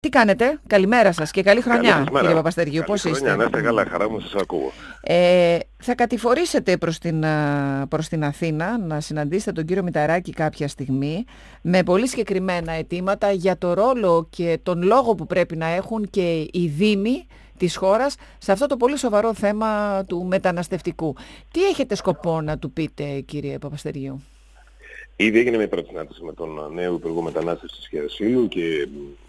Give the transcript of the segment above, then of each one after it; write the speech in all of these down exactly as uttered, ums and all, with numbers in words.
Τι κάνετε, καλημέρα σας και καλή χρονιά, Καλή κύριε Παπαστεργίου. Πώς είστε? Καλή χρονιά, να είστε καλά, χαρά μου, σας ακούω. Ε, θα κατηφορήσετε προς την, προς την Αθήνα να συναντήσετε τον κύριο Μητσοτάκη κάποια στιγμή με πολύ συγκεκριμένα αιτήματα για το ρόλο και τον λόγο που πρέπει να έχουν και οι δήμοι της χώρας σε αυτό το πολύ σοβαρό θέμα του μεταναστευτικού. Τι έχετε σκοπό να του πείτε, κύριε Παπαστεργίου? Ήδη έγινε μια πρώτη συνάντηση με τον νέο Υπουργό Μετανάστευσης και Ασύλου και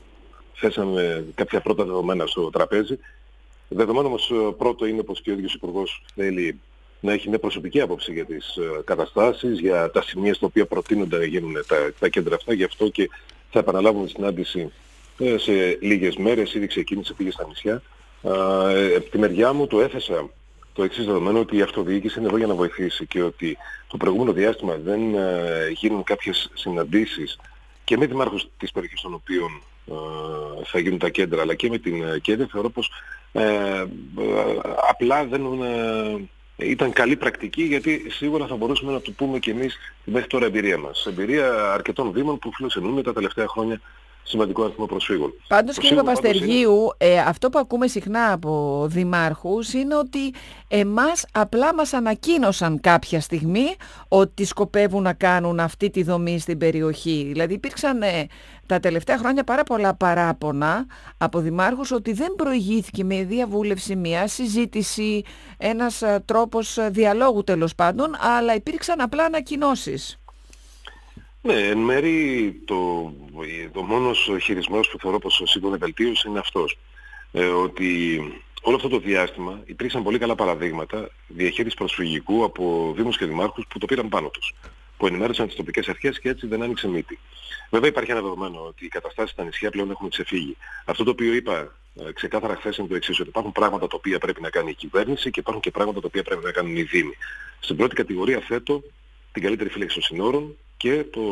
θέσαμε κάποια πρώτα δεδομένα στο τραπέζι. Δεδομένο όμως πρώτο είναι πως και ο ίδιος Υπουργός θέλει να έχει μια προσωπική άποψη για τις καταστάσεις, για τα σημεία στα οποία προτείνονται να γίνουν τα, τα κέντρα αυτά. Γι' αυτό και θα επαναλάβουμε τη συνάντηση σε λίγες μέρες. Ήδη ξεκίνησε, πήγε στα νησιά. Από τη μεριά μου το έθεσα το εξής δεδομένο, ότι η αυτοδιοίκηση είναι εδώ για να βοηθήσει και ότι το προηγούμενο διάστημα δεν γίνουν κάποιες συναντήσεις και με δημάρχους της περιοχής των οποίων θα γίνουν τα κέντρα, αλλά και με την ΚΕΔΕ. Θεωρώ πως ε, ε, απλά δεν ε, ήταν καλή πρακτική, γιατί σίγουρα θα μπορούσαμε να του πούμε και εμείς τη μέχρι τώρα εμπειρία μας. Εμπειρία αρκετών δήμων που φιλοξενούν τα τελευταία χρόνια σημαντικό αριθμό προσφύγων. Πάντως, κύριε Παπαστεργίου, είναι... ε, αυτό που ακούμε συχνά από δημάρχους είναι ότι εμάς απλά μας ανακοίνωσαν κάποια στιγμή ότι σκοπεύουν να κάνουν αυτή τη δομή στην περιοχή. Δηλαδή υπήρξαν ε, τα τελευταία χρόνια πάρα πολλά παράπονα από δημάρχους ότι δεν προηγήθηκε με διαβούλευση, μια συζήτηση, ένας α, τρόπος διαλόγου τέλος πάντων, αλλά υπήρξαν απλά ανακοινώσεις. Ναι, εν μέρει το, το μόνος χειρισμός που θεωρώ πως σίγουρα βελτίωση είναι αυτός. Ε, ότι όλο αυτό το διάστημα υπήρξαν πολύ καλά παραδείγματα διαχείρισης προσφυγικού από δήμους και δημάρχους που το πήραν πάνω τους, που ενημέρωσαν τις τοπικές αρχές και έτσι δεν άνοιξε μύτη. Βέβαια υπάρχει ένα δεδομένο ότι οι καταστάσεις στα νησιά πλέον έχουν ξεφύγει. Αυτό το οποίο είπα ε, ξεκάθαρα χθες είναι το εξής, ότι υπάρχουν πράγματα τα οποία πρέπει να κάνει η κυβέρνηση και υπάρχουν και πράγματα τα οποία πρέπει να κάνουν οι δήμοι. Στην πρώτη κατηγορία θέτω την καλύτερη φύλαξη των συνόρων και το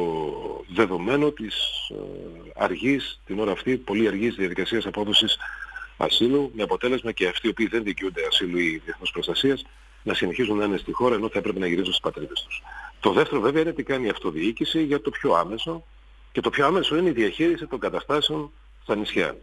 δεδομένο της ε, αργής, την ώρα αυτή, πολύ αργής διαδικασίας απόδοσης ασύλου, με αποτέλεσμα και αυτοί οι οποίοι δεν δικαιούνται ασύλου ή διεθνούς προστασίας να συνεχίζουν να είναι στη χώρα, ενώ θα έπρεπε να γυρίζουν στις πατρίδες τους. Το δεύτερο βέβαια είναι τι κάνει η αυτοδιοίκηση για το πιο άμεσο, και το πιο άμεσο είναι η διαχείριση των καταστάσεων στα νησιά.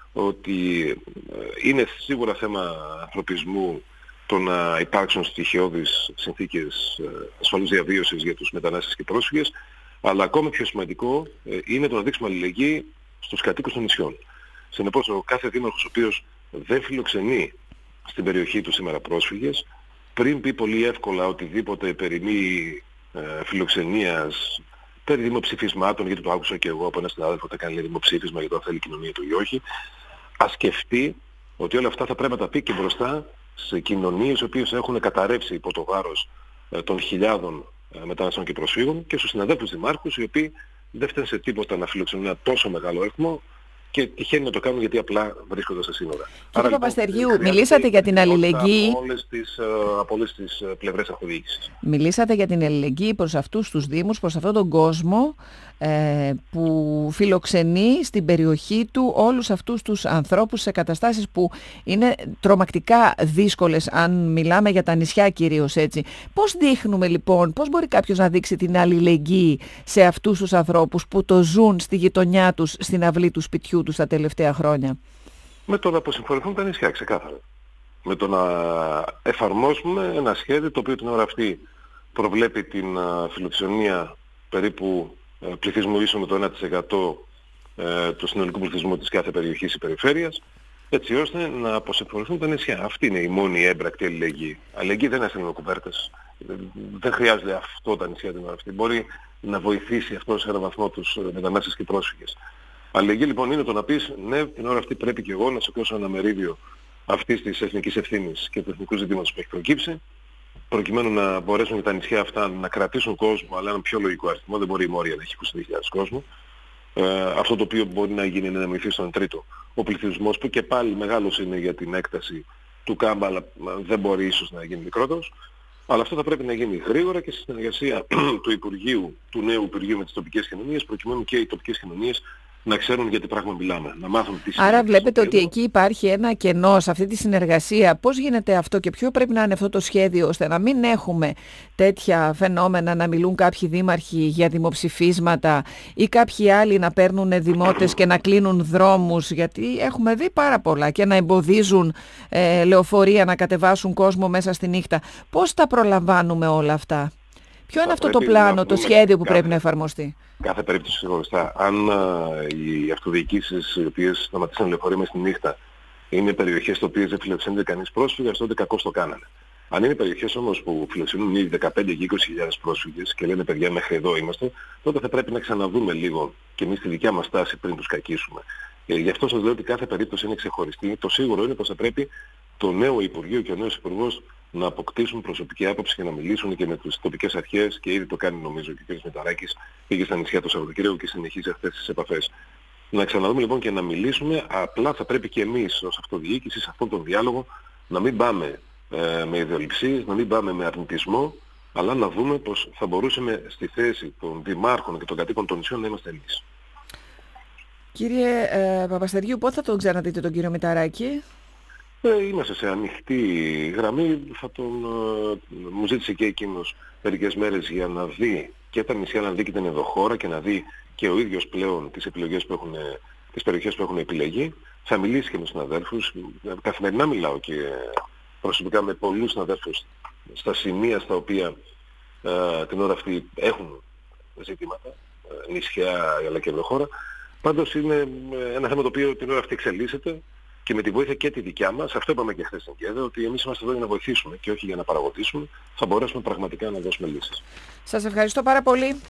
Ότι ε, είναι σίγουρα θέμα ανθρωπισμού το να υπάρξουν στοιχειώδεις συνθήκες ασφαλούς διαβίωσης για τους μετανάστες και πρόσφυγες, αλλά ακόμα πιο σημαντικό είναι το να δείξουμε αλληλεγγύη στους κατοίκους των νησιών. Συνεπώς, ο κάθε δήμαρχος ο οποίος δεν φιλοξενεί στην περιοχή του σήμερα πρόσφυγες, πριν πει πολύ εύκολα οτιδήποτε περί μη ε, φιλοξενίας, περί δημοψηφισμάτων, γιατί το άκουσα και εγώ από έναν συνάδελφο ότι έκανε δημοψήφισμα για το αν θέλει η κοινωνία του ή όχι, ας σκεφτεί ότι όλα αυτά θα πρέπει να τα πει και μπροστά σε κοινωνίες οι οποίες έχουν καταρρεύσει υπό το βάρος ε, των χιλιάδων ε, μεταναστών και προσφύγων, και στους συναδέλφους δημάρχους οι οποίοι δεν φταίνουν σε τίποτα να φιλοξενούν ένα τόσο μεγάλο αριθμό και τυχαίνει να το κάνουν γιατί απλά βρίσκονται στα σύνορα. Κύριε Παπαστεργίου, λοιπόν, μιλήσατε για την αλληλεγγύη από όλες τις, από όλες τις πλευρές αυτοδιοίκησης. Μιλήσατε για την αλληλεγγύη προς αυτούς τους δήμους, προς αυτόν τον κόσμο ε, που φιλοξενεί στην περιοχή του όλους αυτούς τους ανθρώπους σε καταστάσεις που είναι τρομακτικά δύσκολες, αν μιλάμε για τα νησιά κυρίως έτσι. Πώς δείχνουμε λοιπόν, πώς μπορεί κάποιος να δείξει την αλληλεγγύη σε αυτούς τους ανθρώπους που το ζουν στη γειτονιά τους, στην αυλή του σπιτιού τους τα τελευταία χρόνια? Με το να αποσυμφορηθούν τα νησιά, ξεκάθαρα. Με το να εφαρμόσουμε ένα σχέδιο το οποίο την ώρα αυτή προβλέπει την uh, φιλοξενία περίπου uh, πληθυσμού ίσο με το ένα τοις εκατό uh, του συνολικού πληθυσμού της κάθε περιοχής ή περιφέρειας, έτσι ώστε να αποσυμφορηθούν τα νησιά. Αυτή είναι η μόνη έμπρακτη αλληλεγγύη. Αλληλεγγύη δεν είναι κουβέρτες. Δεν χρειάζεται αυτό τα νησιά την ώρα αυτή. Μπορεί να βοηθήσει αυτό σε έναν βαθμό τους μετανάστες και πρόσφυγες. Αλληλεγγύη λοιπόν είναι το να πεις, ναι, την ώρα αυτή πρέπει και εγώ να σηκώσω ένα μερίδιο αυτής της εθνικής ευθύνης και του εθνικού ζητήματος που έχει προκύψει, προκειμένου να μπορέσουν τα νησιά αυτά να κρατήσουν κόσμο, αλλά έναν πιο λογικό αριθμό. Δεν μπορεί η Μόρια να έχει είκοσι δύο χιλιάδες κόσμο. Ε, αυτό το οποίο μπορεί να γίνει είναι να μειωθεί στον τρίτο ο πληθυσμός, που και πάλι μεγάλος είναι για την έκταση του κάμπα, αλλά δεν μπορεί ίσως να γίνει μικρότερος. Αλλά αυτό θα πρέπει να γίνει γρήγορα και στη συνεργασία του Υπουργείου, του νέου Υπουργείου με τις τοπικές κοινωνίες, προκειμένου και οι τοπικές κοινωνίες να ξέρουν για τι πράγμα μιλάμε, να μάθουν τι Άρα βλέπετε ότι εκεί υπάρχει ένα κενό σε αυτή τη συνεργασία. Πώς γίνεται αυτό και ποιο πρέπει να είναι αυτό το σχέδιο, ώστε να μην έχουμε τέτοια φαινόμενα, να μιλούν κάποιοι δήμαρχοι για δημοψηφίσματα ή κάποιοι άλλοι να παίρνουν δημότες και να κλείνουν δρόμους, γιατί έχουμε δει πάρα πολλά, και να εμποδίζουν ε, λεωφορεία να κατεβάσουν κόσμο μέσα στη νύχτα. Πώς τα προλαμβάνουμε όλα αυτά? Ποιο είναι αυτό το πλάνο, το σχέδιο που κάθε, πρέπει να εφαρμοστεί? Κάθε περίπτωση ξεχωριστά. Αν α, οι αυτοδιοικήσεις οι οποίες σταματήσαν λεωφορεία μες τη νύχτα είναι περιοχές στις οποίες δεν φιλοξενείται κανείς πρόσφυγας, τότε κακώς το κάνανε. Αν είναι περιοχές όμως που φιλοξενούν ήδη δεκαπέντε και είκοσι χιλιάδες πρόσφυγες και λένε παιδιά μέχρι εδώ είμαστε, τότε θα πρέπει να ξαναδούμε λίγο και εμείς τη δικιά μας στάση πριν τους κακίσουμε. Ε, γι' αυτό σας λέω ότι κάθε περίπτωση είναι ξεχωριστή. Το σίγουρο είναι πως θα πρέπει το νέο Υπουργείο και ο νέος Υπουργός να αποκτήσουν προσωπική άποψη και να μιλήσουν και με τις τοπικές αρχές, και ήδη το κάνει νομίζω και ο κ. Μηταράκης, πήγε στα νησιά το Σαββατοκύριακο και συνεχίζει αυτές τις επαφές. Να ξαναδούμε λοιπόν και να μιλήσουμε, απλά θα πρέπει και εμείς ως αυτοδιοίκηση σε αυτόν τον διάλογο να μην πάμε ε, με ιδεολειψίες, να μην πάμε με αρνητισμό, αλλά να δούμε πως θα μπορούσαμε στη θέση των δημάρχων και των κατοίκων των νησιών να είμαστε εμείς. Κύριε ε, Παπαστεριού, πότε θα τον ξαναδείτε τον κύριο Μηταράκη? Ε, είμαστε σε ανοιχτή γραμμή. Θα τον, ε, μου ζήτησε και εκείνος μερικές μέρες για να δει και τα νησιά, να δει και την ενδοχώρα και να δει και ο ίδιος πλέον τις επιλογές που έχουν, τις περιοχές που έχουν επιλεγεί. Θα μιλήσει και με συναδέλφους. Καθημερινά μιλάω και προσωπικά με πολλούς συναδέλφους στα σημεία στα οποία ε, την ώρα αυτή έχουν ζητήματα, ε, νησιά αλλά και ενδοχώρα. Πάντως είναι ένα θέμα το οποίο την ώρα αυτή εξελίσσεται. Και με τη βοήθεια και τη δικιά μας, αυτό είπαμε και χθες στην ΚΕΔΕ, ότι εμείς είμαστε εδώ για να βοηθήσουμε και όχι για να παραγωγήσουμε, θα μπορέσουμε πραγματικά να δώσουμε λύσεις. Σας ευχαριστώ πάρα πολύ.